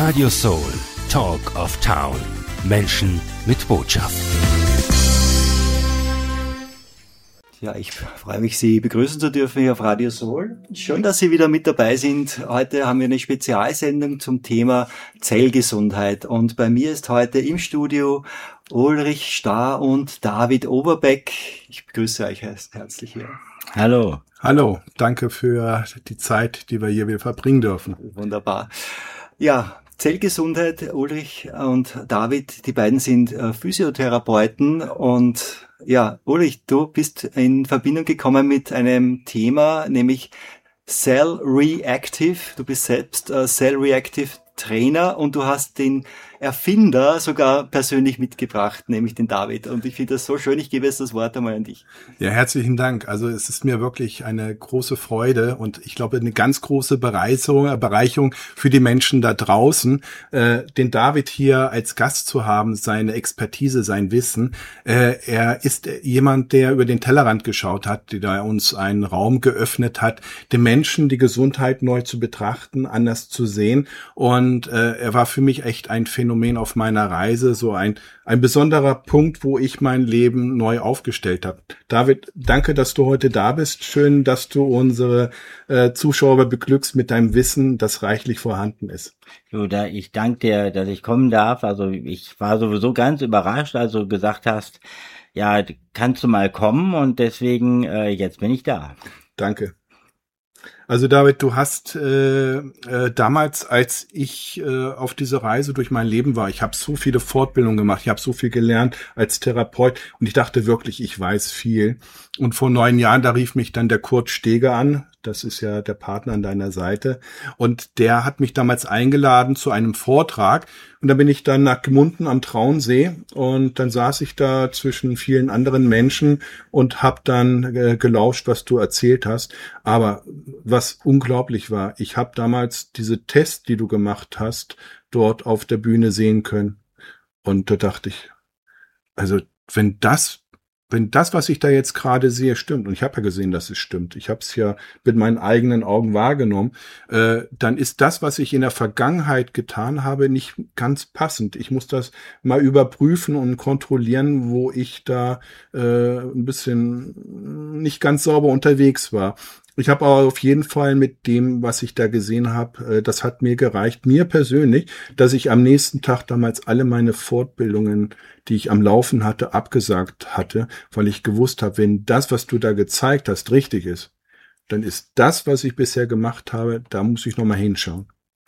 Radio Soul, Talk of Town. Menschen mit Botschaft. Ja, ich freue mich, Sie begrüßen zu dürfen hier auf Radio Soul. Schön, dass Sie wieder mit dabei sind. Heute haben wir eine Spezialsendung zum Thema Zellgesundheit. Und bei mir ist heute im Studio Ulrich Starr und David Oberbeck. Ich begrüße euch herzlich hier. Hallo. Hallo, danke für die Zeit, die wir hier wieder verbringen dürfen. Wunderbar. Ja, Zellgesundheit, Ulrich und David, die beiden sind Physiotherapeuten und ja, Ulrich, du bist in Verbindung gekommen mit einem Thema, nämlich Cell Reactive. Du bist selbst Cell Reactive Trainer und du hast den Erfinder sogar persönlich mitgebracht, nämlich den David. Und ich finde das so schön, ich gebe jetzt das Wort einmal an dich. Ja, herzlichen Dank. Also es ist mir wirklich eine große Freude und ich glaube eine ganz große Bereicherung für die Menschen da draußen, den David hier als Gast zu haben, seine Expertise, sein Wissen. Er ist jemand, der über den Tellerrand geschaut hat, der uns einen Raum geöffnet hat, den Menschen die Gesundheit neu zu betrachten, anders zu sehen. Und er war für mich echt ein Phänomen auf meiner Reise, so ein besonderer Punkt, wo ich mein Leben neu aufgestellt habe. David, danke, dass du heute da bist. Schön, dass du unsere Zuschauer beglückst mit deinem Wissen, das reichlich vorhanden ist. Luda, ich danke dir, dass ich kommen darf. Also ich war sowieso ganz überrascht, als du gesagt hast, ja, kannst du mal kommen und deswegen jetzt bin ich da. Danke. Also David, du hast damals, als ich auf dieser Reise durch mein Leben war, ich habe so viele Fortbildungen gemacht, ich habe so viel gelernt als Therapeut und ich dachte wirklich, ich weiß viel. Und vor 9 Jahren, da rief mich dann der Kurt Steger an, das ist ja der Partner an deiner Seite, und der hat mich damals eingeladen zu einem Vortrag und da bin ich dann nach Gmunden am Traunsee und dann saß ich da zwischen vielen anderen Menschen und habe dann gelauscht, was du erzählt hast. Aber was unglaublich war, ich habe damals diese Tests, die du gemacht hast, dort auf der Bühne sehen können und da dachte ich, also wenn das, was ich da jetzt gerade sehe, stimmt, und ich habe ja gesehen, dass es stimmt, ich habe es ja mit meinen eigenen Augen wahrgenommen, dann ist das, was ich in der Vergangenheit getan habe, nicht ganz passend. Ich muss das mal überprüfen und kontrollieren, wo ich da ein bisschen nicht ganz sauber unterwegs war. Ich habe aber auf jeden Fall mit dem, was ich da gesehen habe, das hat mir gereicht, mir persönlich, dass ich am nächsten Tag damals alle meine Fortbildungen, die ich am Laufen hatte, abgesagt hatte, weil ich gewusst habe, wenn das, was du da gezeigt hast, richtig ist, dann ist das, was ich bisher gemacht habe, da muss ich nochmal hinschauen.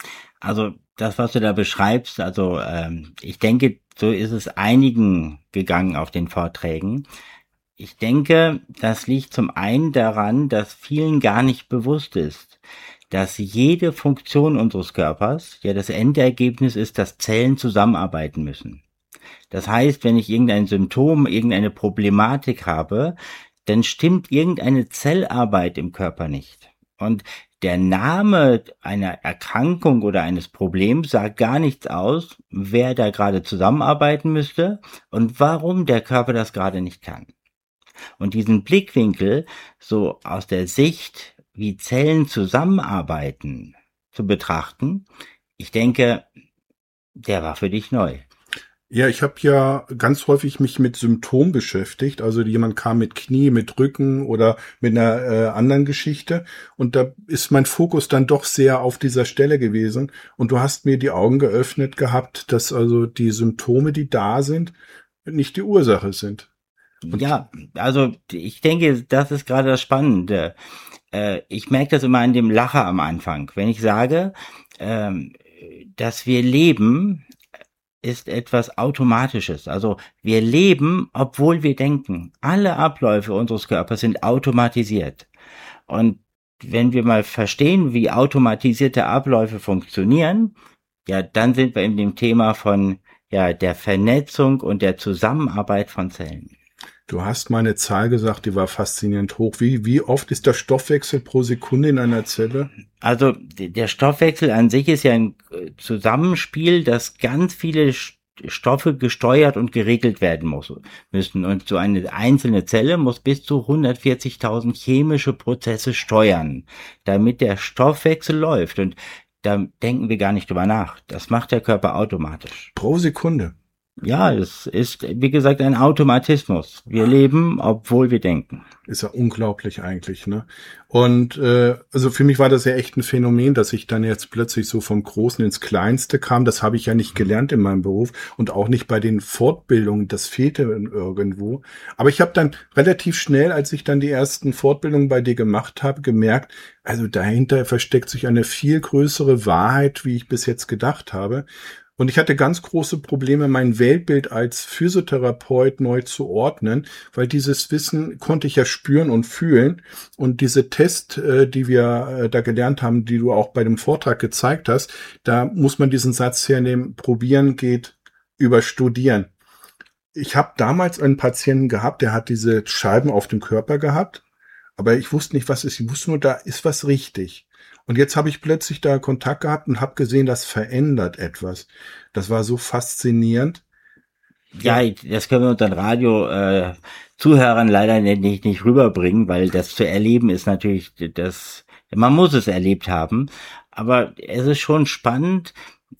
Also das, was du da beschreibst, also ich denke, so ist es einigen gegangen auf den Vorträgen. Ich denke, das liegt zum einen daran, dass vielen gar nicht bewusst ist, dass jede Funktion unseres Körpers, ja das Endergebnis ist, dass Zellen zusammenarbeiten müssen. Das heißt, wenn ich irgendein Symptom, irgendeine Problematik habe, dann stimmt irgendeine Zellarbeit im Körper nicht. Und der Name einer Erkrankung oder eines Problems sagt gar nichts aus, wer da gerade zusammenarbeiten müsste und warum der Körper das gerade nicht kann. Und diesen Blickwinkel so aus der Sicht, wie Zellen zusammenarbeiten, zu betrachten, ich denke, der war für dich neu. Ja, ich habe ja ganz häufig mich mit Symptomen beschäftigt. Also jemand kam mit Knie, mit Rücken oder mit einer anderen Geschichte. Und da ist mein Fokus dann doch sehr auf dieser Stelle gewesen. Und du hast mir die Augen geöffnet gehabt, dass also die Symptome, die da sind, nicht die Ursache sind. Ja, also ich denke, das ist gerade das Spannende. Ich merke das immer an dem Lacher am Anfang. Wenn ich sage, dass wir leben, ist etwas Automatisches. Also wir leben, obwohl wir denken. Alle Abläufe unseres Körpers sind automatisiert. Und wenn wir mal verstehen, wie automatisierte Abläufe funktionieren, ja, dann sind wir in dem Thema von ja der Vernetzung und der Zusammenarbeit von Zellen. Du hast mal eine Zahl gesagt, die war faszinierend hoch. Wie oft ist der Stoffwechsel pro Sekunde in einer Zelle? Also der Stoffwechsel an sich ist ja ein Zusammenspiel, dass ganz viele Stoffe gesteuert und geregelt werden müssen. Und so eine einzelne Zelle muss bis zu 140.000 chemische Prozesse steuern, damit der Stoffwechsel läuft. Und da denken wir gar nicht drüber nach. Das macht der Körper automatisch. Pro Sekunde. Ja, es ist, wie gesagt, ein Automatismus. Wir leben, obwohl wir denken. Ist ja unglaublich eigentlich, ne? Und also für mich war das ja echt ein Phänomen, dass ich dann jetzt plötzlich so vom Großen ins Kleinste kam. Das habe ich ja nicht gelernt in meinem Beruf und auch nicht bei den Fortbildungen. Das fehlte irgendwo. Aber ich habe dann relativ schnell, als ich dann die ersten Fortbildungen bei dir gemacht habe, gemerkt, also dahinter versteckt sich eine viel größere Wahrheit, wie ich bis jetzt gedacht habe. Und ich hatte ganz große Probleme, mein Weltbild als Physiotherapeut neu zu ordnen, weil dieses Wissen konnte ich ja spüren und fühlen. Und diese Tests, die wir da gelernt haben, die du auch bei dem Vortrag gezeigt hast, da muss man diesen Satz hernehmen, probieren geht über studieren. Ich habe damals einen Patienten gehabt, der hat diese Scheiben auf dem Körper gehabt, aber ich wusste nicht, was ist. Ich wusste nur, da ist was richtig. Und jetzt habe ich plötzlich da Kontakt gehabt und habe gesehen, das verändert etwas. Das war so faszinierend. Ja, das können wir unseren Radio-Zuhörern leider nicht rüberbringen, weil das zu erleben ist natürlich, man muss es erlebt haben. Aber es ist schon spannend,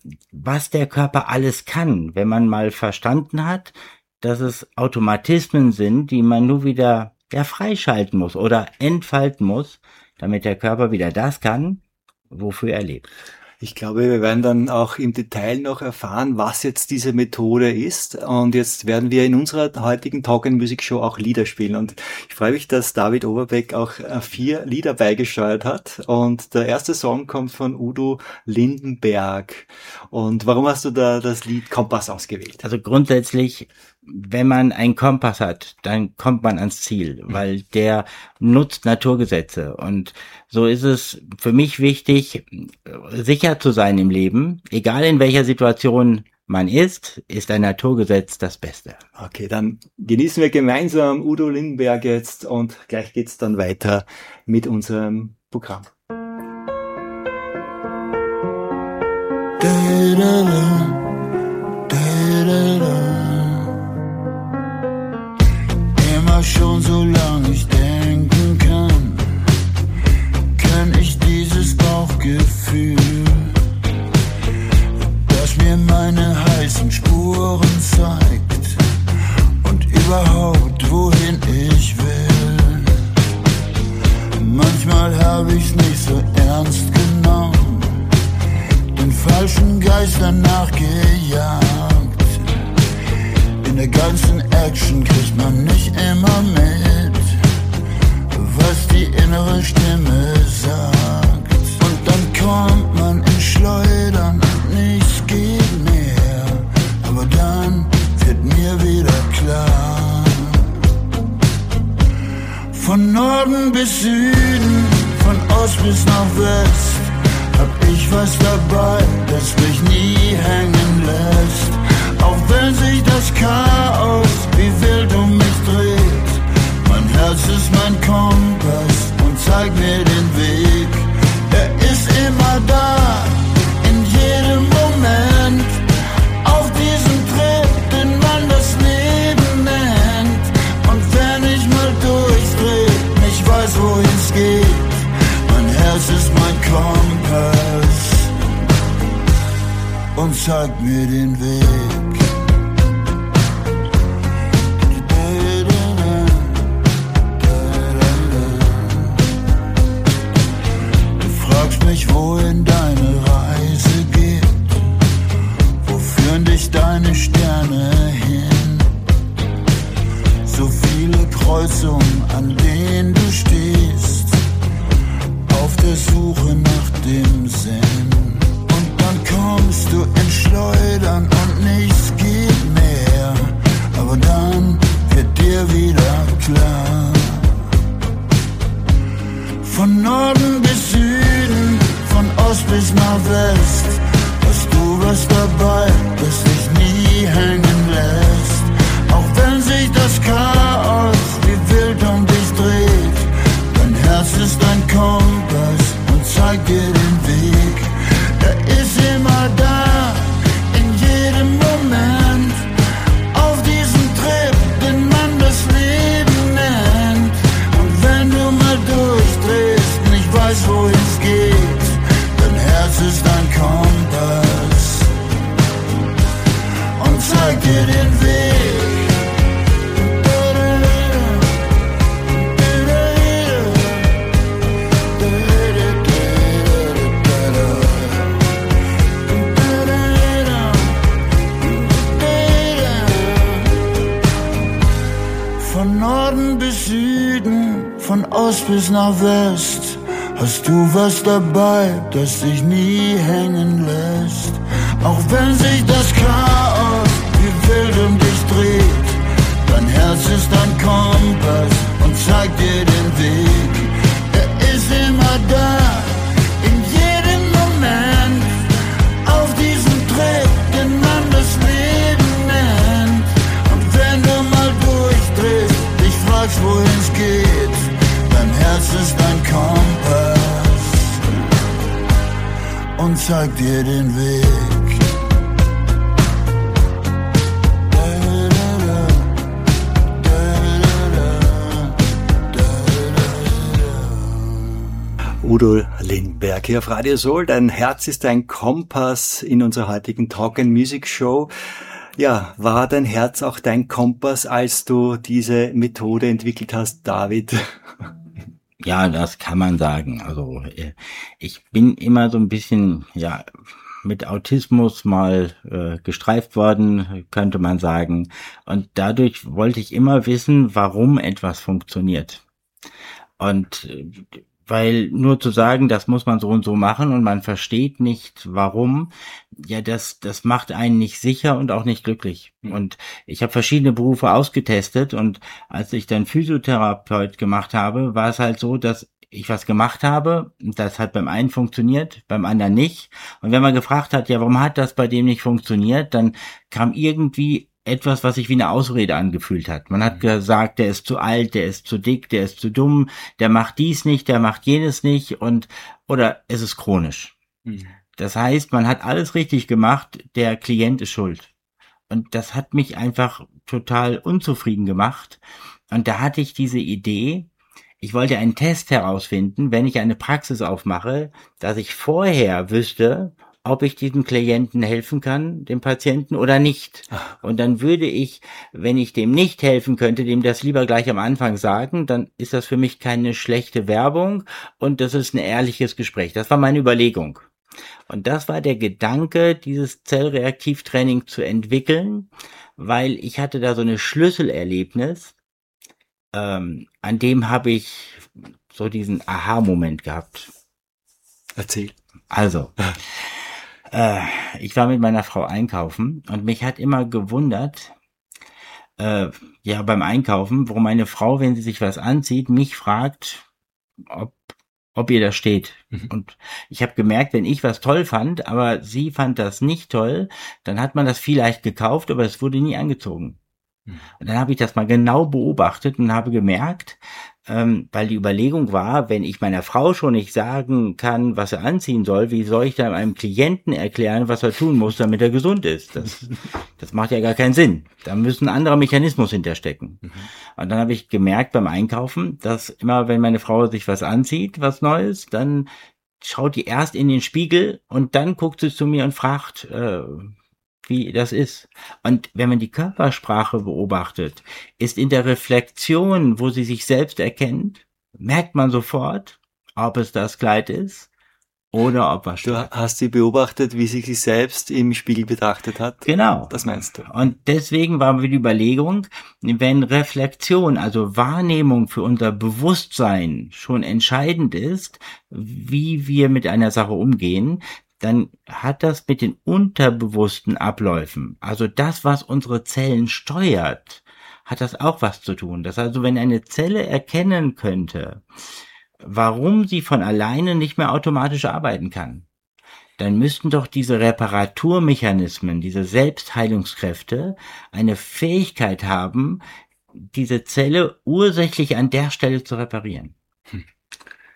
was der Körper alles kann, wenn man mal verstanden hat, dass es Automatismen sind, die man nur wieder freischalten muss oder entfalten muss, damit der Körper wieder das kann, wofür er lebt. Ich glaube, wir werden dann auch im Detail noch erfahren, was jetzt diese Methode ist. Und jetzt werden wir in unserer heutigen Talk and Music Show auch Lieder spielen. Und ich freue mich, dass David Overbeck auch 4 Lieder beigesteuert hat. Und der erste Song kommt von Udo Lindenberg. Und warum hast du da das Lied Kompass ausgewählt? Also grundsätzlich, wenn man einen Kompass hat, dann kommt man ans Ziel, weil der nutzt Naturgesetze. Und so ist es für mich wichtig, sicher zu sein im Leben. Egal in welcher Situation man ist ein Naturgesetz das Beste. Okay, dann genießen wir gemeinsam Udo Lindenberg jetzt und gleich geht's dann weiter mit unserem Programm. Immer schon so lang ich denken kann, kenn ich dieses Bauchgefühl, das mir meine heißen Spuren zeigt und überhaupt wohin ich will. Manchmal hab ich's nicht so ernst genommen, den falschen Geistern nachgejagt. In der ganzen Action kriegt man nicht immer mit, was die innere Stimme sagt. Und dann kommt man in Schleudern und nichts geht mehr. Aber dann wird mir wieder klar, von Norden bis Süden, von Ost bis nach West, hab ich was dabei, das mich nie hängen lässt. Auch wenn sich das Chaos wie wild um mich dreht, mein Herz ist mein Kompass und zeigt mir den Weg. Er ist immer da, in jedem Moment, auf diesem Trip, den man das Leben nennt. Und wenn ich mal durchdreh, nicht weiß, wohin's geht, mein Herz ist mein Kompass und zeigt mir den Weg. Wohin deine Reise geht, wo führen dich deine Sterne hin? So viele Kreuzungen, an denen du stehst, auf der Suche nach dem Sinn. Und dann kommst du in Schleudern und nichts geht mehr, aber dann wird dir wieder klar, von Norden bis Süden, von Ost bis nach West, hast du was dabei, das dich nie hängen lässt. Auch wenn sich das Chaos wie wild um dich dreht, dein Herz ist dein Kompass und zeigt dir den Weg. Er ist immer da, in jedem Moment, auf diesem Trip, den man das Leben nennt. Und wenn du mal durchdrehst, nicht weißt, wohin's geht, dein Herz ist dein dir den Weg. Von Norden bis Süden, von Ost bis nach West, hast du was dabei, das dich nie hängen lässt. Auch wenn sich das Chaos wie wild um dich dreht, dein Herz ist ein Kompass und zeigt dir den Weg. Er ist immer da, in jedem Moment, auf diesem Tritt, den man das Leben nennt. Und wenn du mal durchdrehst, dich fragst, wohin es geht, dein Herz ist ein Kompass und zeigt dir den Weg. Udo Lindenberg hier auf Radio Soul. Dein Herz ist ein Kompass in unserer heutigen Talk and Music Show. Ja, war dein Herz auch dein Kompass, als du diese Methode entwickelt hast, David? Ja, das kann man sagen. Also ich bin immer so ein bisschen mit Autismus mal gestreift worden, könnte man sagen. Und dadurch wollte ich immer wissen, warum etwas funktioniert. Und weil nur zu sagen, das muss man so und so machen und man versteht nicht, warum, das macht einen nicht sicher und auch nicht glücklich. Und ich habe verschiedene Berufe ausgetestet und als ich dann Physiotherapeut gemacht habe, war es halt so, dass ich was gemacht habe, das hat beim einen funktioniert, beim anderen nicht. Und wenn man gefragt hat, warum hat das bei dem nicht funktioniert, dann kam irgendwie etwas, was sich wie eine Ausrede angefühlt hat. Man hat gesagt, der ist zu alt, der ist zu dick, der ist zu dumm, der macht dies nicht, der macht jenes nicht oder es ist chronisch. Das heißt, man hat alles richtig gemacht, der Klient ist schuld. Und das hat mich einfach total unzufrieden gemacht. Und da hatte ich diese Idee, ich wollte einen Test herausfinden, wenn ich eine Praxis aufmache, dass ich vorher wüsste, ob ich diesem Klienten helfen kann, dem Patienten oder nicht. Und dann würde ich, wenn ich dem nicht helfen könnte, dem das lieber gleich am Anfang sagen, dann ist das für mich keine schlechte Werbung und das ist ein ehrliches Gespräch. Das war meine Überlegung. Und das war der Gedanke, dieses Zellreaktivtraining zu entwickeln, weil ich hatte da so eine Schlüsselerlebnis, an dem habe ich so diesen Aha-Moment gehabt. Erzähl. Also, ich war mit meiner Frau einkaufen und mich hat immer gewundert, beim Einkaufen, warum meine Frau, wenn sie sich was anzieht, mich fragt, ob ihr das steht. Und ich habe gemerkt, wenn ich was toll fand, aber sie fand das nicht toll, dann hat man das vielleicht gekauft, aber es wurde nie angezogen. Und dann habe ich das mal genau beobachtet und habe gemerkt, weil die Überlegung war, wenn ich meiner Frau schon nicht sagen kann, was er anziehen soll, wie soll ich dann einem Klienten erklären, was er tun muss, damit er gesund ist? Das macht ja gar keinen Sinn. Da müssen ein anderer Mechanismus hinterstecken. Und dann habe ich gemerkt beim Einkaufen, dass immer, wenn meine Frau sich was anzieht, was Neues, dann schaut die erst in den Spiegel und dann guckt sie zu mir und fragt, wie das ist. Und wenn man die Körpersprache beobachtet, ist in der Reflexion, wo sie sich selbst erkennt, merkt man sofort, ob es das Kleid ist oder ob was steht. Du hast sie beobachtet, wie sie sich selbst im Spiegel betrachtet hat? Genau. Das meinst du? Und deswegen war mir die Überlegung, wenn Reflexion, also Wahrnehmung für unser Bewusstsein schon entscheidend ist, wie wir mit einer Sache umgehen, dann hat das mit den unterbewussten Abläufen, also das, was unsere Zellen steuert, hat das auch was zu tun. Das heißt also, wenn eine Zelle erkennen könnte, warum sie von alleine nicht mehr automatisch arbeiten kann, dann müssten doch diese Reparaturmechanismen, diese Selbstheilungskräfte eine Fähigkeit haben, diese Zelle ursächlich an der Stelle zu reparieren.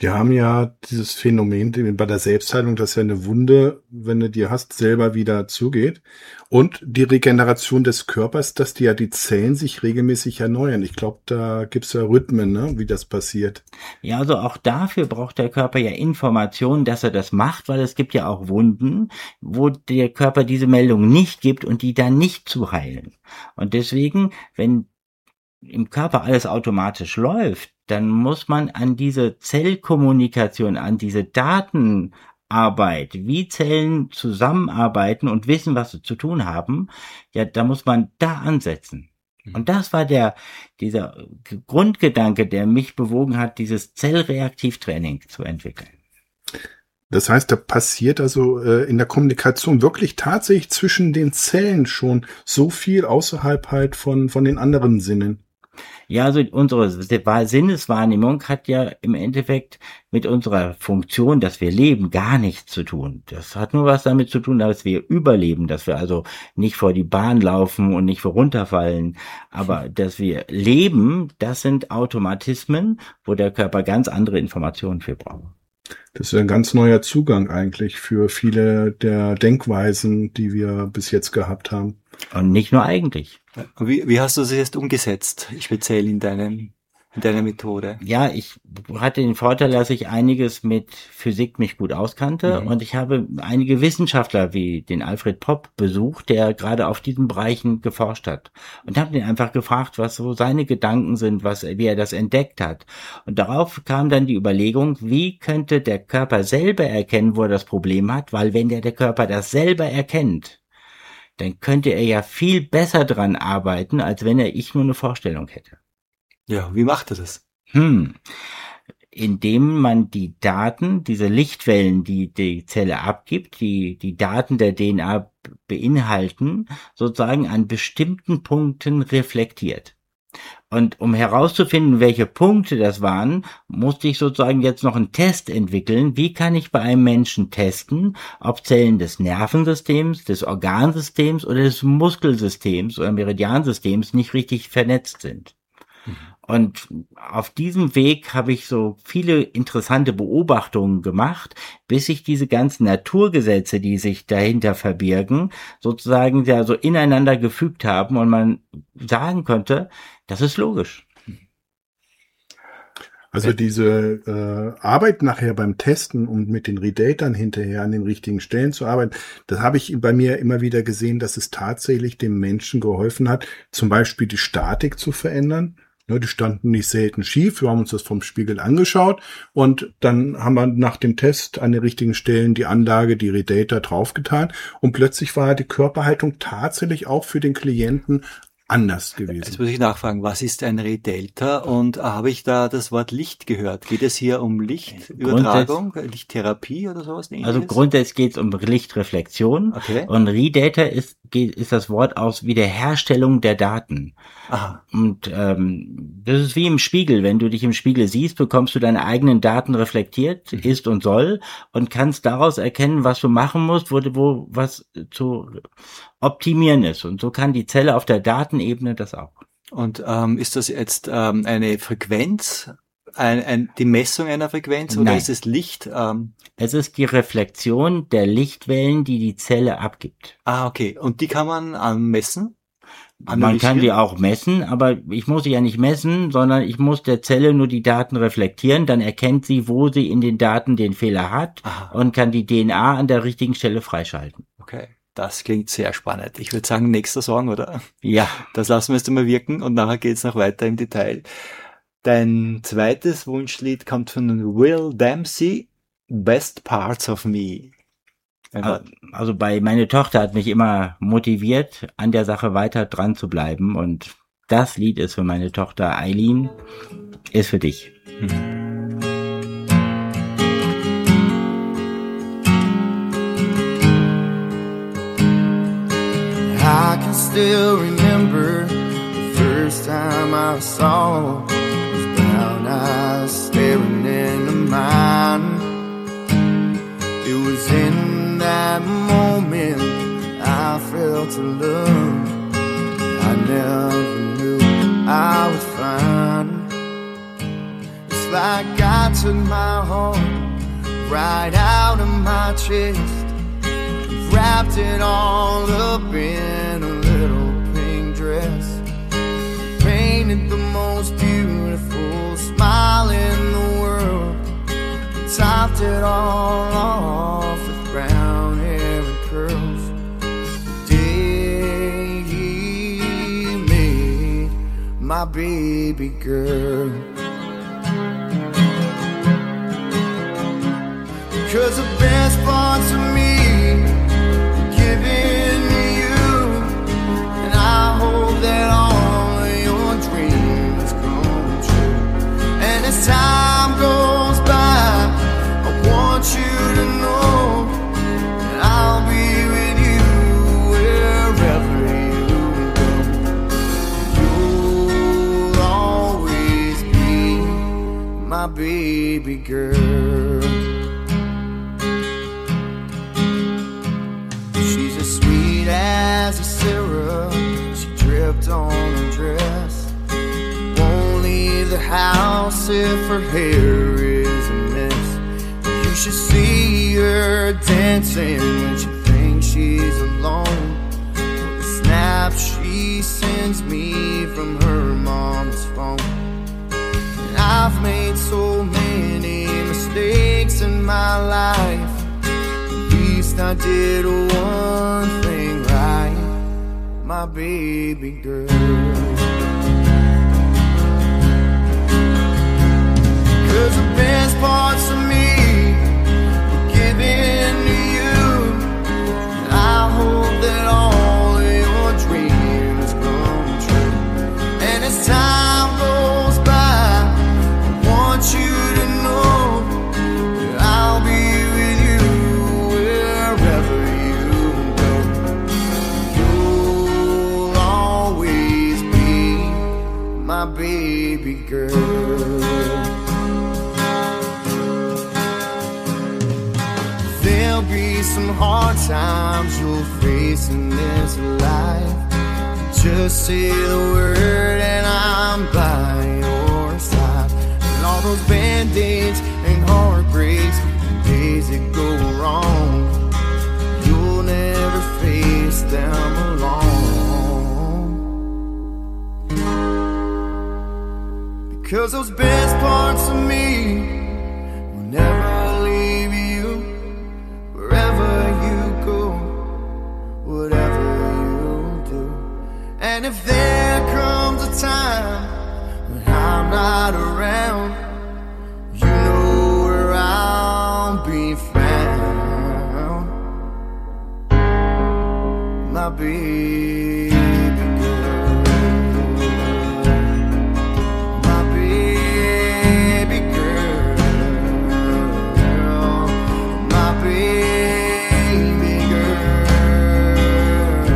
Wir haben ja dieses Phänomen bei der Selbstheilung, dass ja eine Wunde, wenn du die hast, selber wieder zugeht. Und die Regeneration des Körpers, dass die Zellen sich regelmäßig erneuern. Ich glaube, da gibt's ja Rhythmen, ne, wie das passiert. Ja, also auch dafür braucht der Körper ja Informationen, dass er das macht, weil es gibt ja auch Wunden, wo der Körper diese Meldung nicht gibt und die dann nicht zu heilen. Und deswegen, wenn im Körper alles automatisch läuft, dann muss man an diese Zellkommunikation, an diese Datenarbeit, wie Zellen zusammenarbeiten und wissen, was sie zu tun haben, ja, da muss man da ansetzen. Und das war dieser Grundgedanke, der mich bewogen hat, dieses Zellreaktivtraining zu entwickeln. Das heißt, da passiert also in der Kommunikation wirklich tatsächlich zwischen den Zellen schon so viel außerhalb halt von den anderen Sinnen. Ja, also unsere Sinneswahrnehmung hat ja im Endeffekt mit unserer Funktion, dass wir leben, gar nichts zu tun. Das hat nur was damit zu tun, dass wir überleben, dass wir also nicht vor die Bahn laufen und nicht vor runterfallen. Aber dass wir leben, das sind Automatismen, wo der Körper ganz andere Informationen für braucht. Das ist ein ganz neuer Zugang eigentlich für viele der Denkweisen, die wir bis jetzt gehabt haben. Und nicht nur eigentlich. Wie hast du das jetzt umgesetzt, speziell in deiner Methode? Ja, ich hatte den Vorteil, dass ich einiges mit Physik mich gut auskannte und ich habe einige Wissenschaftler wie den Alfred Popp besucht, der gerade auf diesen Bereichen geforscht hat und habe ihn einfach gefragt, was so seine Gedanken sind, wie er das entdeckt hat. Und darauf kam dann die Überlegung, wie könnte der Körper selber erkennen, wo er das Problem hat, weil wenn der Körper das selber erkennt, dann könnte er ja viel besser dran arbeiten, als wenn ich nur eine Vorstellung hätte. Ja, wie macht er das? Indem man die Daten, diese Lichtwellen, die die Zelle abgibt, die Daten der DNA beinhalten, sozusagen an bestimmten Punkten reflektiert. Und um herauszufinden, welche Punkte das waren, musste ich sozusagen jetzt noch einen Test entwickeln. Wie kann ich bei einem Menschen testen, ob Zellen des Nervensystems, des Organsystems oder des Muskelsystems oder Meridiansystems nicht richtig vernetzt sind? Und auf diesem Weg habe ich so viele interessante Beobachtungen gemacht, bis ich diese ganzen Naturgesetze, die sich dahinter verbirgen, sozusagen ja so ineinander gefügt haben und man sagen konnte, das ist logisch. Also diese Arbeit nachher beim Testen und mit den Redatern hinterher an den richtigen Stellen zu arbeiten, das habe ich bei mir immer wieder gesehen, dass es tatsächlich dem Menschen geholfen hat, zum Beispiel die Statik zu verändern. Ja, die standen nicht selten schief. Wir haben uns das vom Spiegel angeschaut und dann haben wir nach dem Test an den richtigen Stellen die Anlage, die Redater draufgetan und plötzlich war die Körperhaltung tatsächlich auch für den Klienten anders gewesen. Jetzt muss ich nachfragen, was ist ein Redater und habe ich da das Wort Licht gehört? Geht es hier um Lichtübertragung, Lichttherapie oder sowas Ähnliches? Also grundsätzlich geht es um Lichtreflexion und Redater ist das Wort aus Wiederherstellung der Daten. Aha. Und das ist wie im Spiegel. Wenn du dich im Spiegel siehst, bekommst du deine eigenen Daten reflektiert, ist und soll, und kannst daraus erkennen, was du machen musst, wo was zu optimieren ist. Und so kann die Zelle auf der Datenebene das auch. Und ist das jetzt eine Frequenz, die Messung einer Frequenz oder Nein. Ist es Licht? Es ist die Reflexion der Lichtwellen, die die Zelle abgibt. Ah, okay. Und die kann man messen? Man kann die auch messen, aber ich muss sie ja nicht messen, sondern ich muss der Zelle nur die Daten reflektieren, dann erkennt sie, wo sie in den Daten den Fehler hat und kann die DNA an der richtigen Stelle freischalten. Okay, das klingt sehr spannend. Ich würde sagen, nächster Song, oder? Ja. Das lassen wir jetzt mal wirken und nachher geht's noch weiter im Detail. Dein zweites Wunschlied kommt von Will Dempsey, Best Parts of Me. Also meine Tochter hat mich immer motiviert, an der Sache weiter dran zu bleiben, und das Lied ist für meine Tochter Eileen, ist für dich. I can still remember the first time I saw those brown eyes staring into mine. It was in that moment I felt a love I never knew I would find. It's like I took my heart right out of my chest, wrapped it all up in a little pink dress, painted the most beautiful smile in the world, topped it all off with brown hair and curls. The day he made my baby girl. 'Cause the best parts of me were given to you, and I hope that all of your dreams come true. And as time goes by, I want you to know that I'll be with you wherever you go. You'll always be my baby girl. She's as sweet as a syrup, she dripped on her dress. Won't leave the house if her hair is a mess. You should see her dancing when she thinks she's alone. The snap she sends me from her mom's phone. And I've made so many mistakes in my life, I did one thing right, my baby girl. 'Cause the best parts of me were given to you, and I hope that all of your dreams come true. And as time goes by, I want you to know that I'll be with you wherever you go. You'll always be my baby girl. There'll be some hard times you'll face in this life. Just say the word and I'm by your side. And all those band-aids and heartbreaks and days that go wrong, you'll never face them alone. Because those best parts of me will never leave you, wherever you go, whatever you do. And if there comes a time when I'm not around, you know where I'll be found, my baby girl, my baby girl, my baby girl.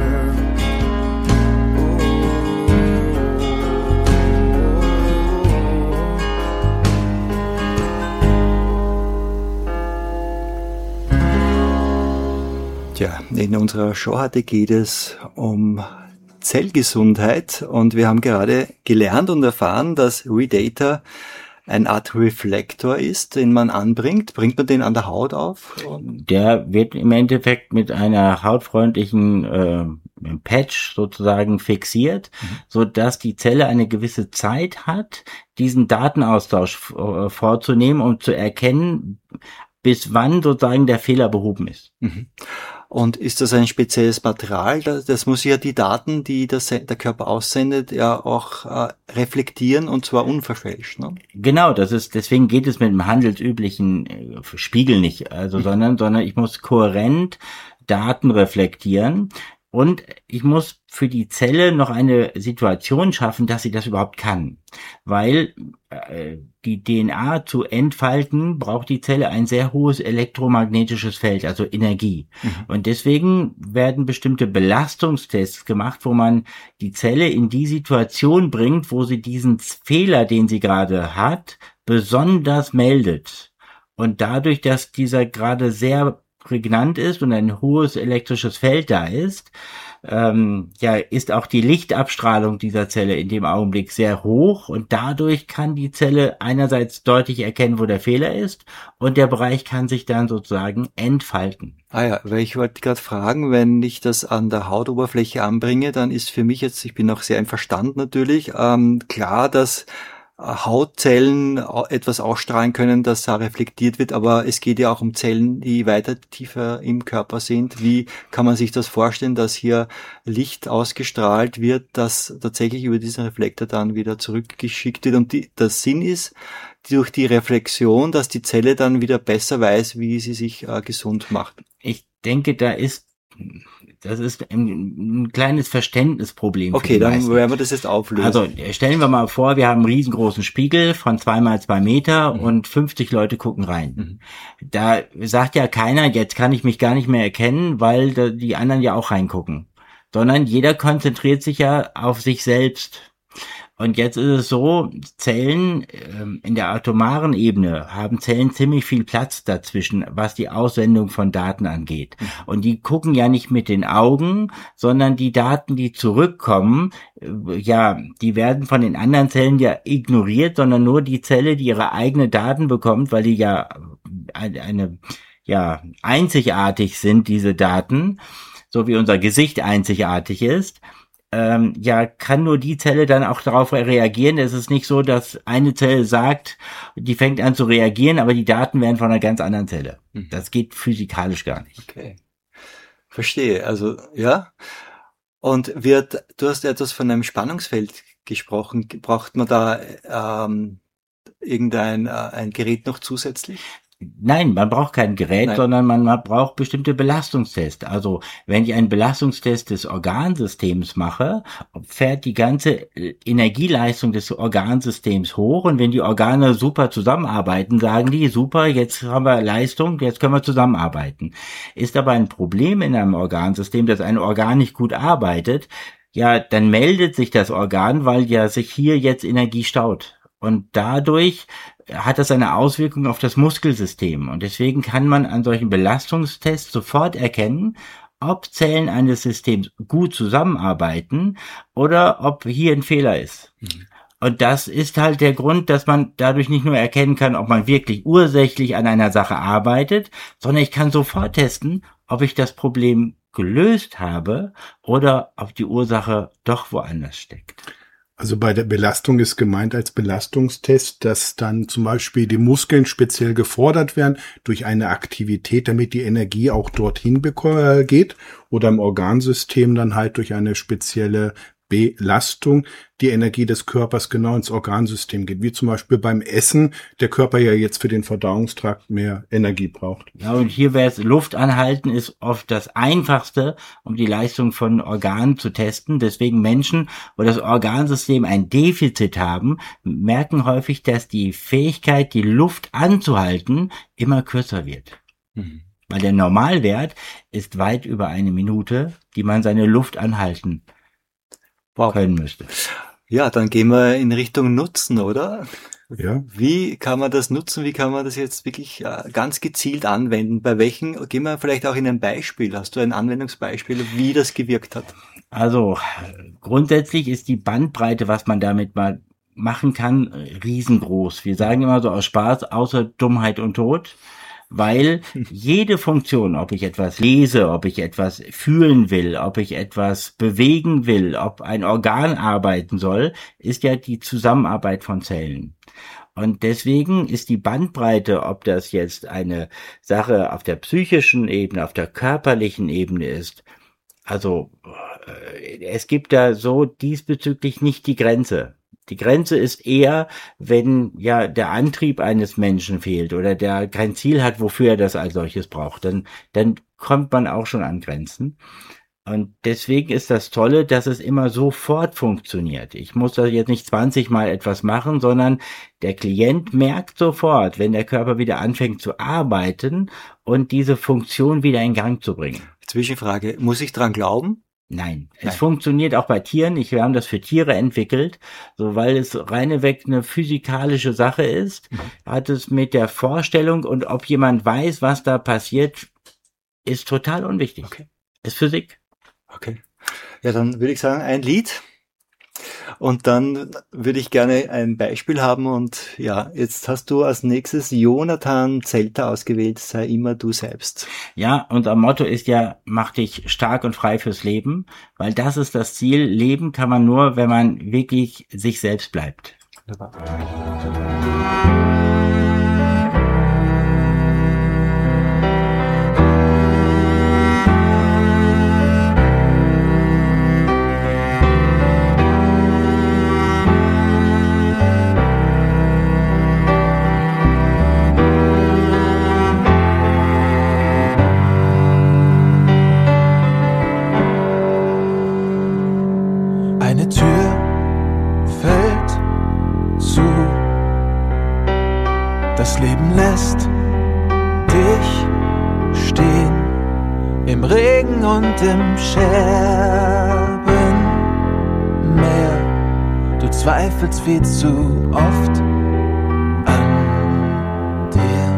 Tja, in unserer Show heute geht es um Zellgesundheit und wir haben gerade gelernt und erfahren, dass Redator eine Art Reflektor ist, den man anbringt. Bringt man den an der Haut auf? Der wird im Endeffekt mit einer hautfreundlichen Patch sozusagen fixiert, so dass die Zelle eine gewisse Zeit hat, diesen Datenaustausch vorzunehmen, um zu erkennen, bis wann sozusagen der Fehler behoben ist. Und ist das ein spezielles Material? Das muss ja die Daten, die der Körper aussendet, ja auch reflektieren und zwar unverfälscht, ne? Genau, deswegen geht es mit dem handelsüblichen Spiegel nicht, also sondern ich muss kohärent Daten reflektieren. Und ich muss für die Zelle noch eine Situation schaffen, dass sie das überhaupt kann. Weil die DNA zu entfalten, braucht die Zelle ein sehr hohes elektromagnetisches Feld, also Energie. Und deswegen werden bestimmte Belastungstests gemacht, wo man die Zelle in die Situation bringt, wo sie diesen Fehler, den sie gerade hat, besonders meldet. Und dadurch, dass dieser gerade sehr prägnant ist und ein hohes elektrisches Feld da ist, ist auch die Lichtabstrahlung dieser Zelle in dem Augenblick sehr hoch und dadurch kann die Zelle einerseits deutlich erkennen, wo der Fehler ist und der Bereich kann sich dann sozusagen entfalten. Weil ich wollte gerade fragen, wenn ich das an der Hautoberfläche anbringe, dann ist für mich jetzt, ich bin auch sehr einverstanden natürlich, klar, dass Hautzellen etwas ausstrahlen können, das da reflektiert wird, aber es geht ja auch um Zellen, die weiter tiefer im Körper sind. Wie kann man sich das vorstellen, dass hier Licht ausgestrahlt wird, das tatsächlich über diesen Reflektor dann wieder zurückgeschickt wird? Und der Sinn ist, durch die Reflexion, dass die Zelle dann wieder besser weiß, wie sie sich gesund macht. Ich denke, das ist ein kleines Verständnisproblem. Okay, dann werden wir das jetzt auflösen. Also stellen wir mal vor, wir haben einen riesengroßen Spiegel von 2x2 Meter und 50 Leute gucken rein. Da sagt ja keiner, jetzt kann ich mich gar nicht mehr erkennen, weil die anderen ja auch reingucken. Sondern jeder konzentriert sich ja auf sich selbst. Und jetzt ist es so, Zellen in der atomaren Ebene haben Zellen ziemlich viel Platz dazwischen, was die Aussendung von Daten angeht. Und die gucken ja nicht mit den Augen, sondern die Daten, die zurückkommen, die werden von den anderen Zellen ja ignoriert, sondern nur die Zelle, die ihre eigenen Daten bekommt, weil die ja einzigartig sind, diese Daten, so wie unser Gesicht einzigartig ist. Kann nur die Zelle dann auch darauf reagieren. Es ist nicht so, dass eine Zelle sagt, die fängt an zu reagieren, aber die Daten werden von einer ganz anderen Zelle. Das geht physikalisch gar nicht. Okay. Verstehe. Also, ja. Und du hast etwas von einem Spannungsfeld gesprochen. Braucht man da ein Gerät noch zusätzlich? Nein, man braucht kein Gerät, sondern man braucht bestimmte Belastungstests. Also wenn ich einen Belastungstest des Organsystems mache, fährt die ganze Energieleistung des Organsystems hoch und wenn die Organe super zusammenarbeiten, sagen die, super, jetzt haben wir Leistung, jetzt können wir zusammenarbeiten. Ist aber ein Problem in einem Organsystem, dass ein Organ nicht gut arbeitet, dann meldet sich das Organ, weil ja sich hier jetzt Energie staut. Und dadurch hat das eine Auswirkung auf das Muskelsystem. Und deswegen kann man an solchen Belastungstests sofort erkennen, ob Zellen eines Systems gut zusammenarbeiten oder ob hier ein Fehler ist. Und das ist halt der Grund, dass man dadurch nicht nur erkennen kann, ob man wirklich ursächlich an einer Sache arbeitet, sondern ich kann sofort testen, ob ich das Problem gelöst habe oder ob die Ursache doch woanders steckt. Also bei der Belastung ist gemeint als Belastungstest, dass dann zum Beispiel die Muskeln speziell gefordert werden durch eine Aktivität, damit die Energie auch dorthin geht, oder im Organsystem dann halt durch eine spezielle Belastung die Energie des Körpers genau ins Organsystem geht, wie zum Beispiel beim Essen der Körper ja jetzt für den Verdauungstrakt mehr Energie braucht. Ja, und hier wäre es, Luft anhalten ist oft das Einfachste, um die Leistung von Organen zu testen. Deswegen Menschen, wo das Organsystem ein Defizit haben, merken häufig, dass die Fähigkeit, die Luft anzuhalten, immer kürzer wird. Weil der Normalwert ist weit über 1 Minute, die man seine Luft anhalten können müsste. Ja, dann gehen wir in Richtung Nutzen, oder? Ja. Wie kann man das nutzen? Wie kann man das jetzt wirklich ganz gezielt anwenden? Bei welchen? Gehen wir vielleicht auch in ein Beispiel. Hast du ein Anwendungsbeispiel, wie das gewirkt hat? Also grundsätzlich ist die Bandbreite, was man damit mal machen kann, riesengroß. Wir sagen immer so aus Spaß, außer Dummheit und Tod. Weil jede Funktion, ob ich etwas lese, ob ich etwas fühlen will, ob ich etwas bewegen will, ob ein Organ arbeiten soll, ist ja die Zusammenarbeit von Zellen. Und deswegen ist die Bandbreite, ob das jetzt eine Sache auf der psychischen Ebene, auf der körperlichen Ebene ist, also es gibt da so diesbezüglich nicht die Grenze. Die Grenze ist eher, wenn der Antrieb eines Menschen fehlt oder der kein Ziel hat, wofür er das als solches braucht, dann kommt man auch schon an Grenzen. Und deswegen ist das Tolle, dass es immer sofort funktioniert. Ich muss da jetzt nicht 20 Mal etwas machen, sondern der Klient merkt sofort, wenn der Körper wieder anfängt zu arbeiten und diese Funktion wieder in Gang zu bringen. Zwischenfrage, muss ich dran glauben? Nein, es funktioniert auch bei Tieren. Wir haben das für Tiere entwickelt, so weil es reineweg eine physikalische Sache ist, hat es mit der Vorstellung und ob jemand weiß, was da passiert, ist total unwichtig. Okay. Ist Physik. Okay. Ja, dann würde ich sagen, ein Lied. Und dann würde ich gerne ein Beispiel haben. Und ja, jetzt hast du als nächstes Jonathan Zelter ausgewählt, sei immer du selbst. Ja, unser Motto ist ja, mach dich stark und frei fürs Leben, weil das ist das Ziel. Leben kann man nur, wenn man wirklich sich selbst bleibt. Wunderbar. Eine Tür fällt zu, das Leben lässt dich stehen, im Regen und im Scherbenmeer. Du zweifelst viel zu oft an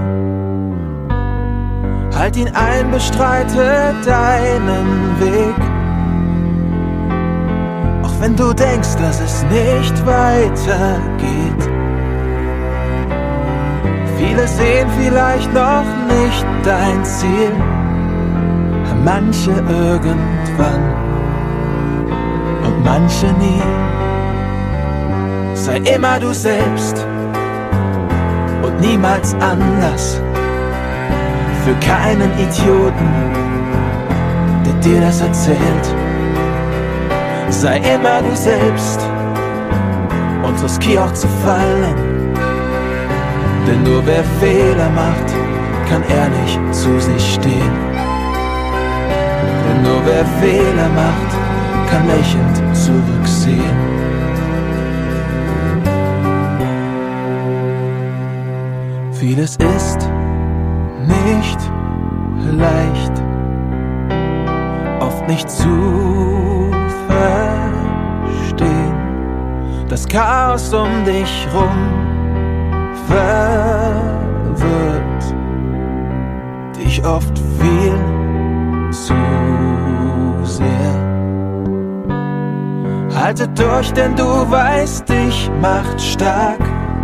dir. Halt ihn ein, bestreite deinen Weg, wenn du denkst, dass es nicht weitergeht. Viele sehen vielleicht noch nicht dein Ziel, manche irgendwann und manche nie. Sei immer du selbst und niemals anders. Für keinen Idioten, der dir das erzählt. Sei immer du selbst und riskier auch zu fallen. Denn nur wer Fehler macht, kann ehrlich zu sich stehen. Denn nur wer Fehler macht, kann lächelnd zurücksehen. Vieles ist nicht leicht, oft nicht zu verstehen. Das Chaos um dich rum verwirrt dich oft viel zu sehr. Halte durch, denn du weißt, dich macht stark.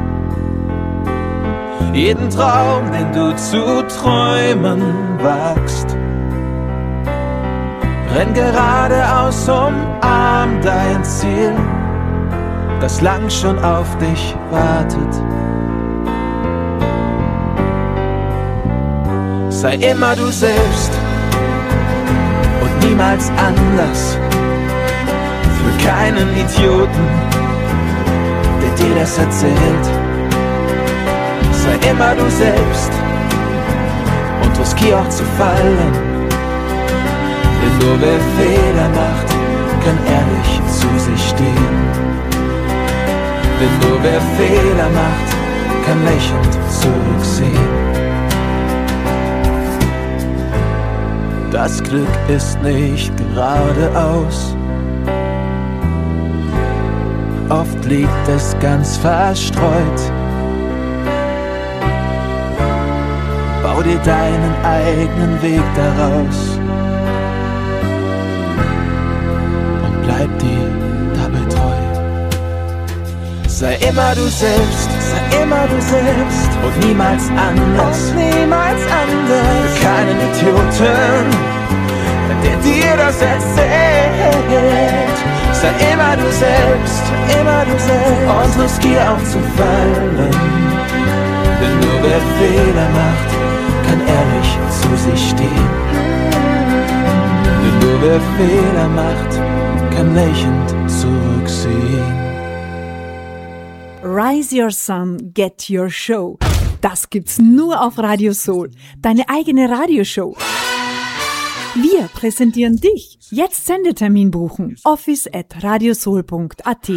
Jeden Traum, den du zu träumen wagst. Renn geradeaus, umarm dein Ziel, das lang schon auf dich wartet. Sei immer du selbst und niemals anders. Für keinen Idioten, der dir das erzählt. Sei immer du selbst und riskier auch zu fallen. Denn nur wer Fehler macht, kann ehrlich zu sich stehen. Denn nur wer Fehler macht, kann lächelnd zurücksehen. Das Glück ist nicht geradeaus. Oft liegt es ganz verstreut. Bau dir deinen eigenen Weg daraus und bleib dir dabei treu. Sei immer du selbst, sei immer du selbst und niemals anders, und niemals anders. Für keinen Idioten, der dir das erzählt. Sei immer du selbst und riskier auch zu fallen. Denn nur wer Fehler macht, kann ehrlich zu sich stehen. Denn nur wer Fehler macht, kann lächelnd zurücksehen. Rise Your Sun, Get Your Show. Das gibt's nur auf Radio Soul. Deine eigene Radioshow. Wir präsentieren dich. Jetzt Sendetermin buchen. office@radiosoul.at.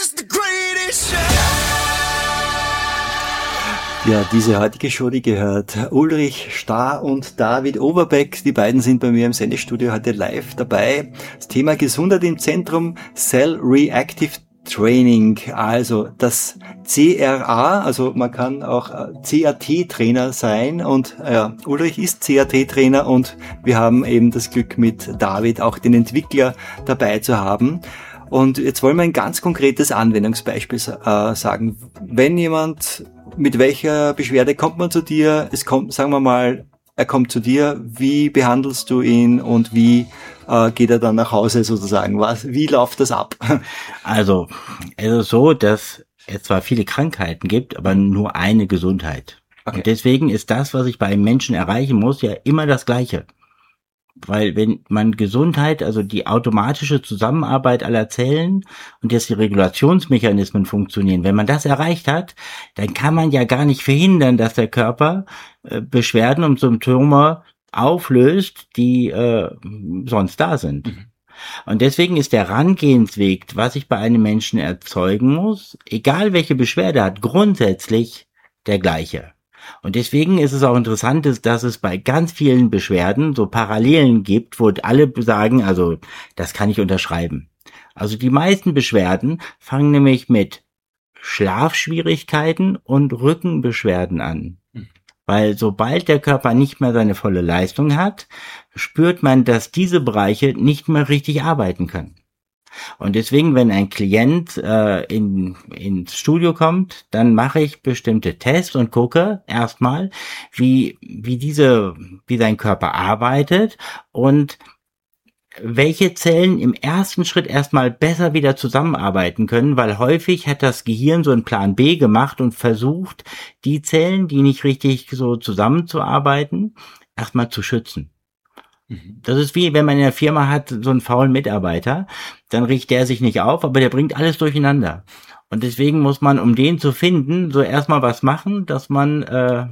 Ja, diese heutige Show, die gehört Ulrich Starr und David Overbeck. Die beiden sind bei mir im Sendestudio heute live dabei. Das Thema Gesundheit im Zentrum, Cell Reactive Training, also das CRA, also man kann auch CAT-Trainer sein und Ulrich ist CAT-Trainer und wir haben eben das Glück mit David auch den Entwickler dabei zu haben. Und jetzt wollen wir ein ganz konkretes Anwendungsbeispiel sagen. Wenn jemand, mit welcher Beschwerde kommt man zu dir? Es kommt, sagen wir mal, er kommt zu dir, wie behandelst du ihn und wie geht er dann nach Hause sozusagen? Wie läuft das ab? Also, es ist so, dass es zwar viele Krankheiten gibt, aber nur eine Gesundheit. Okay. Und deswegen ist das, was ich bei einem Menschen erreichen muss, ja immer das Gleiche. Weil wenn man Gesundheit, also die automatische Zusammenarbeit aller Zellen und jetzt die Regulationsmechanismen funktionieren, wenn man das erreicht hat, dann kann man ja gar nicht verhindern, dass der Körper Beschwerden und Symptome auflöst, die sonst da sind. Mhm. Und deswegen ist der Herangehensweg, was ich bei einem Menschen erzeugen muss, egal welche Beschwerde hat, grundsätzlich der gleiche. Und deswegen ist es auch interessant, dass es bei ganz vielen Beschwerden so Parallelen gibt, wo alle sagen, also das kann ich unterschreiben. Also die meisten Beschwerden fangen nämlich mit Schlafschwierigkeiten und Rückenbeschwerden an. Weil sobald der Körper nicht mehr seine volle Leistung hat, spürt man, dass diese Bereiche nicht mehr richtig arbeiten können. Und deswegen, wenn ein Klient ins Studio kommt, dann mache ich bestimmte Tests und gucke erstmal, wie sein Körper arbeitet und welche Zellen im ersten Schritt erstmal besser wieder zusammenarbeiten können, weil häufig hat das Gehirn so einen Plan B gemacht und versucht, die Zellen, die nicht richtig so zusammenzuarbeiten, erstmal zu schützen. Das ist wie, wenn man in der Firma hat so einen faulen Mitarbeiter, dann riecht der sich nicht auf, aber der bringt alles durcheinander. Und deswegen muss man, um den zu finden, so erstmal was machen, dass man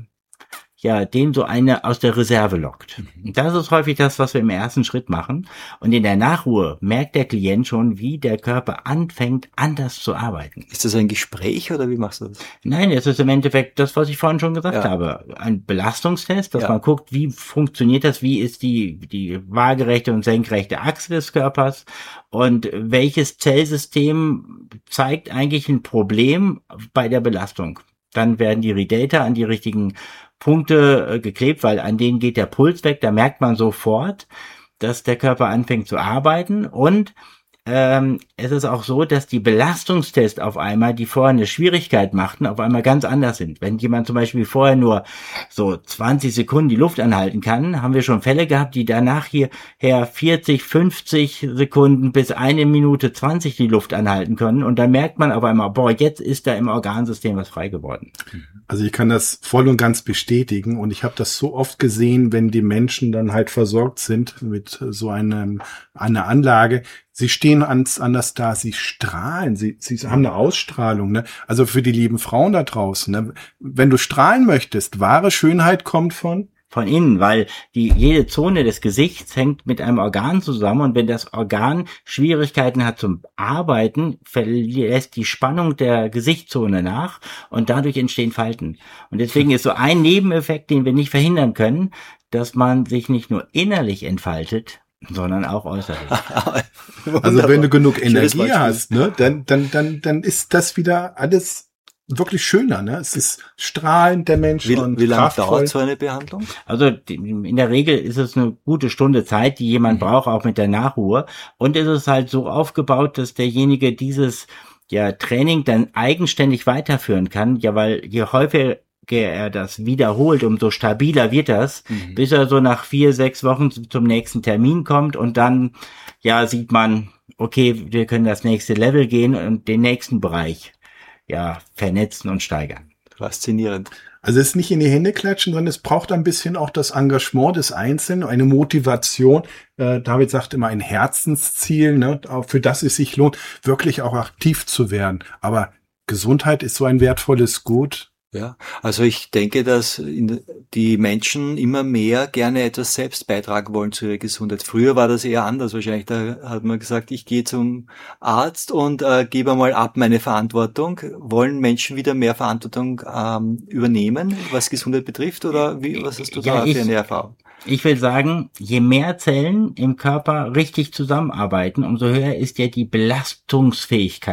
den so eine aus der Reserve lockt. Und das ist häufig das, was wir im ersten Schritt machen. Und in der Nachruhe merkt der Klient schon, wie der Körper anfängt, anders zu arbeiten. Ist das ein Gespräch oder wie machst du das? Nein, es ist im Endeffekt das, was ich vorhin schon gesagt habe. Ein Belastungstest, dass man guckt, wie funktioniert das, wie ist die waagerechte und senkrechte Achse des Körpers und welches Zellsystem zeigt eigentlich ein Problem bei der Belastung. Dann werden die Redater an die richtigen Punkte geklebt, weil an denen geht der Puls weg, da merkt man sofort, dass der Körper anfängt zu arbeiten und es ist auch so, dass die Belastungstests auf einmal, die vorher eine Schwierigkeit machten, auf einmal ganz anders sind. Wenn jemand zum Beispiel vorher nur so 20 Sekunden die Luft anhalten kann, haben wir schon Fälle gehabt, die danach hierher 40, 50 Sekunden bis 1 Minute 20 die Luft anhalten können und dann merkt man auf einmal, jetzt ist da im Organsystem was frei geworden. Also ich kann das voll und ganz bestätigen und ich habe das so oft gesehen, wenn die Menschen dann halt versorgt sind mit so einer Anlage. Sie stehen anders da, sie strahlen, sie haben eine Ausstrahlung, ne? Also für die lieben Frauen da draußen, ne? Wenn du strahlen möchtest, wahre Schönheit kommt von innen, weil jede Zone des Gesichts hängt mit einem Organ zusammen und wenn das Organ Schwierigkeiten hat zum Arbeiten, verlässt die Spannung der Gesichtszone nach und dadurch entstehen Falten. Und deswegen ist so ein Nebeneffekt, den wir nicht verhindern können, dass man sich nicht nur innerlich entfaltet, sondern auch äußerlich. Also wenn du genug Energie hast, ne, dann ist das wieder alles wirklich schöner, ne? Es ist strahlend, der Mensch. Wie lange dauert so eine Behandlung? Also in der Regel ist es eine gute Stunde Zeit, die jemand braucht, auch mit der Nachruhe. Und es ist halt so aufgebaut, dass derjenige dieses Training dann eigenständig weiterführen kann. Ja, weil je häufiger er das wiederholt, umso stabiler wird das, bis er so nach 4-6 Wochen zum nächsten Termin kommt und dann sieht man, okay, wir können das nächste Level gehen und den nächsten Bereich vernetzen und steigern. Faszinierend. Also es ist nicht in die Hände klatschen, sondern es braucht ein bisschen auch das Engagement des Einzelnen, eine Motivation. David sagt immer ein Herzensziel, ne, für das es sich lohnt, wirklich auch aktiv zu werden. Aber Gesundheit ist so ein wertvolles Gut. Ja, also ich denke, dass die Menschen immer mehr gerne etwas selbst beitragen wollen zu ihrer Gesundheit. Früher war das eher anders wahrscheinlich. Da hat man gesagt, ich gehe zum Arzt und gebe mal ab meine Verantwortung. Wollen Menschen wieder mehr Verantwortung übernehmen, was Gesundheit betrifft? Oder was hast du da für eine Erfahrung? Ich will sagen, je mehr Zellen im Körper richtig zusammenarbeiten, umso höher ist die Belastungsfähigkeit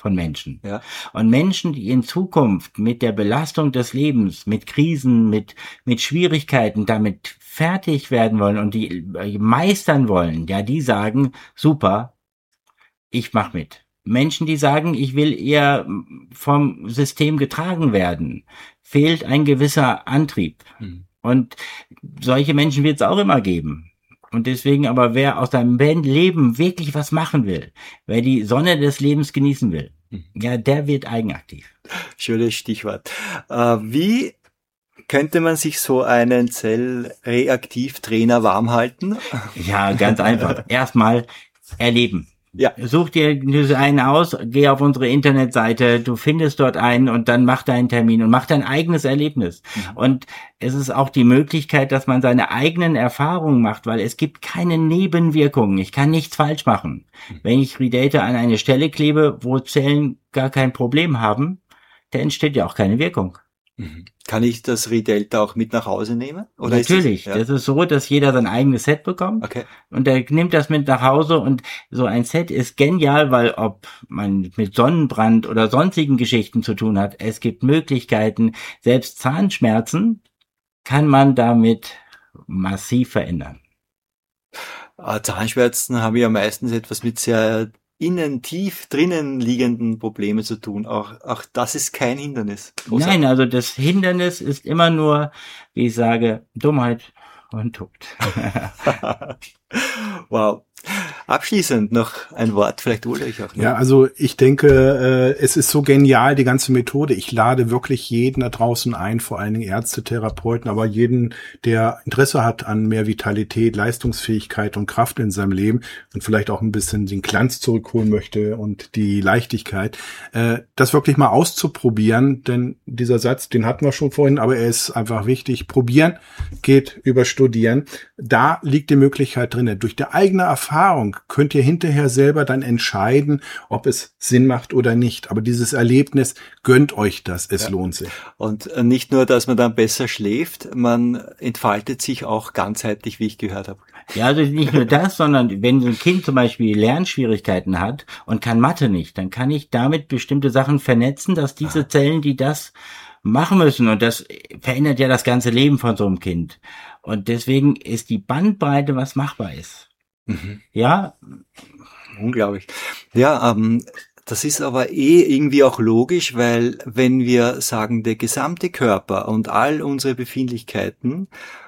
von Menschen. Ja. Und Menschen, die in Zukunft mit der Belastung des Lebens, mit Krisen, mit Schwierigkeiten damit fertig werden wollen und die meistern wollen, ja, die sagen, super, ich mach mit. Menschen, die sagen, ich will eher vom System getragen werden, fehlt ein gewisser Antrieb. Und solche Menschen wird es auch immer geben. Und deswegen aber, wer aus seinem Leben wirklich was machen will, wer die Sonne des Lebens genießen will, ja, der wird eigenaktiv. Schönes Stichwort. Wie könnte man sich so einen Zellreaktivtrainer warm halten? Ja, ganz einfach. Erstmal erleben. Ja. Such dir einen aus, geh auf unsere Internetseite, du findest dort einen und dann mach deinen Termin und mach dein eigenes Erlebnis. Und es ist auch die Möglichkeit, dass man seine eigenen Erfahrungen macht, weil es gibt keine Nebenwirkungen. Ich kann nichts falsch machen. Wenn ich Redata an eine Stelle klebe, wo Zellen gar kein Problem haben, dann entsteht ja auch keine Wirkung. Kann ich das Redelta auch mit nach Hause nehmen? Oder natürlich. Das ist so, dass jeder sein eigenes Set bekommt. Okay. Und der nimmt das mit nach Hause und so ein Set ist genial, weil ob man mit Sonnenbrand oder sonstigen Geschichten zu tun hat, es gibt Möglichkeiten, selbst Zahnschmerzen kann man damit massiv verändern. Zahnschmerzen haben ja meistens etwas mit sehr tief drinnen liegenden Probleme zu tun. Auch das ist kein Hindernis. Nein, also das Hindernis ist immer nur, wie ich sage, Dummheit und Tod. Wow. Abschließend noch ein Wort, vielleicht Ulrich auch noch. Ja, also ich denke, es ist so genial, die ganze Methode. Ich lade wirklich jeden da draußen ein, vor allen Dingen Ärzte, Therapeuten, aber jeden, der Interesse hat an mehr Vitalität, Leistungsfähigkeit und Kraft in seinem Leben und vielleicht auch ein bisschen den Glanz zurückholen möchte und die Leichtigkeit, das wirklich mal auszuprobieren, denn dieser Satz, den hatten wir schon vorhin, aber er ist einfach wichtig. Probieren geht über Studieren. Da liegt die Möglichkeit drin. Durch die eigene Erfahrung könnt ihr hinterher selber dann entscheiden, ob es Sinn macht oder nicht. Aber dieses Erlebnis, gönnt euch das, es lohnt sich. Und nicht nur, dass man dann besser schläft, man entfaltet sich auch ganzheitlich, wie ich gehört habe. Ja, also nicht nur das, sondern wenn ein Kind zum Beispiel Lernschwierigkeiten hat und kann Mathe nicht, dann kann ich damit bestimmte Sachen vernetzen, dass diese Zellen, die das machen müssen, und das verändert ja das ganze Leben von so einem Kind. Und deswegen ist die Bandbreite, was machbar ist. Ja. Unglaublich. Ja, das ist aber irgendwie auch logisch, weil wenn wir sagen, der gesamte Körper und all unsere Befindlichkeiten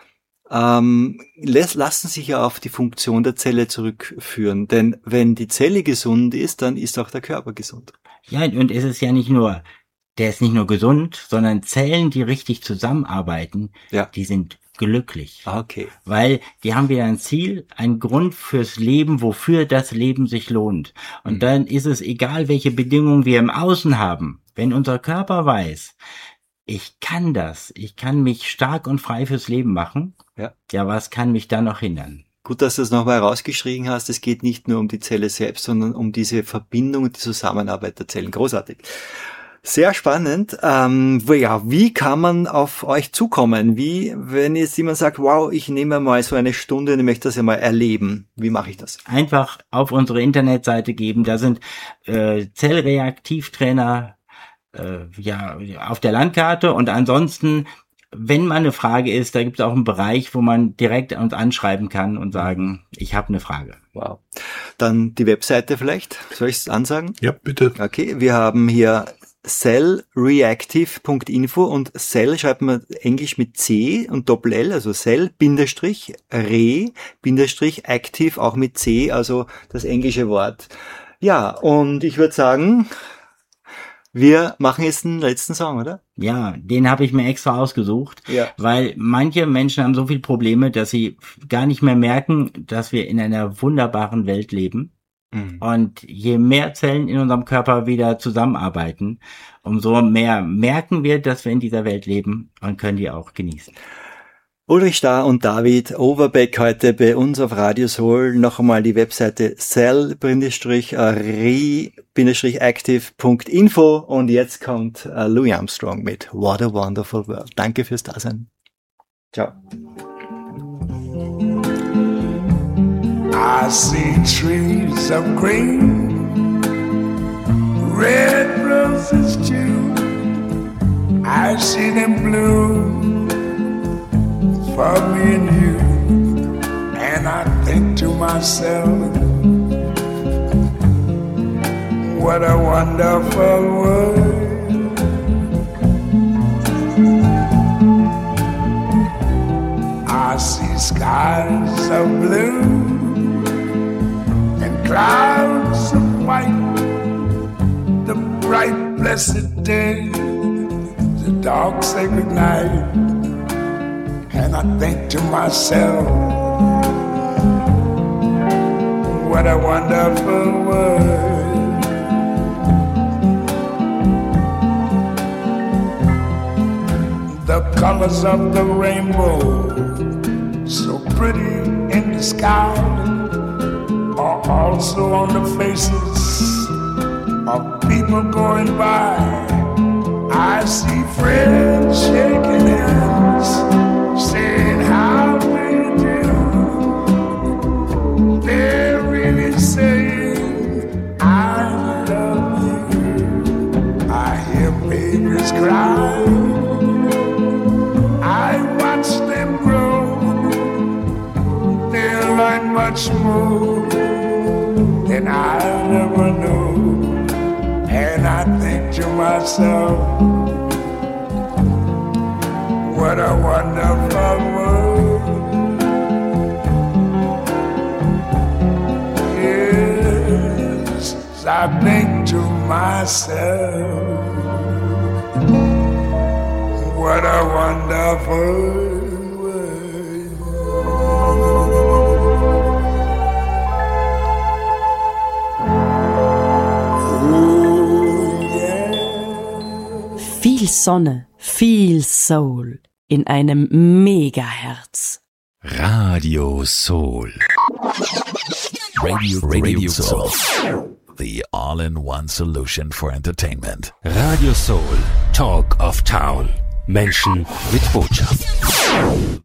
lassen sich ja auf die Funktion der Zelle zurückführen. Denn wenn die Zelle gesund ist, dann ist auch der Körper gesund. Ja, und es ist ja nicht nur, der ist nicht nur gesund, sondern Zellen, die richtig zusammenarbeiten, die sind glücklich. Okay. Weil die haben wieder ein Ziel, einen Grund fürs Leben, wofür das Leben sich lohnt. Und dann ist es egal, welche Bedingungen wir im Außen haben. Wenn unser Körper weiß, ich kann das, ich kann mich stark und frei fürs Leben machen, ja, was kann mich da noch hindern? Gut, dass du es nochmal herausgeschrieben hast. Es geht nicht nur um die Zelle selbst, sondern um diese Verbindung und die Zusammenarbeit der Zellen. Großartig. Sehr spannend. Wie kann man auf euch zukommen? Wenn jetzt jemand sagt, wow, ich nehme mal so eine Stunde und ich möchte das ja mal erleben. Wie mache ich das? Einfach auf unsere Internetseite geben. Da sind Zellreaktivtrainer auf der Landkarte. Und ansonsten, wenn mal eine Frage ist, da gibt es auch einen Bereich, wo man direkt uns anschreiben kann und sagen, ich habe eine Frage. Wow. Dann die Webseite vielleicht. Soll ich es ansagen? Ja, bitte. Okay, wir haben hier cellreactive.info und Cell schreibt man Englisch mit C und Doppel-L, also Cell-Re-Active auch mit C, also das englische Wort. Ja, und ich würde sagen, wir machen jetzt den letzten Song, oder? Ja, den habe ich mir extra ausgesucht, weil manche Menschen haben so viele Probleme, dass sie gar nicht mehr merken, dass wir in einer wunderbaren Welt leben. Und je mehr Zellen in unserem Körper wieder zusammenarbeiten, umso mehr merken wir, dass wir in dieser Welt leben und können die auch genießen. Ulrich Starr und David Overbeck heute bei uns auf Radio Soul. Noch einmal die Webseite cell-re-active.info und jetzt kommt Louis Armstrong mit What a Wonderful World. Danke fürs Dasein. Ciao. I see trees of green, red roses too, I see them bloom for me and you. And I think to myself, what a wonderful world. I see skies of blue and clouds of white, the bright blessed day, the dark sacred night. And I think to myself, what a wonderful world. The colors of the rainbow, so pretty in the sky, are also on the faces of people going by. I see friends shaking hands, saying how we do. They're really saying I love you. I hear babies cry, I watch them grow. They'll learn much more than I'll never know. And I think to myself, what a wonderful world. Yes, I think to myself, what a wonderful world. Oh, yeah. Viel Sonne, viel Soul in einem Megaherz. Radio Soul. Radio Soul. The all-in-one solution for entertainment. Radio Soul, Talk of Town. Menschen mit Botschaft.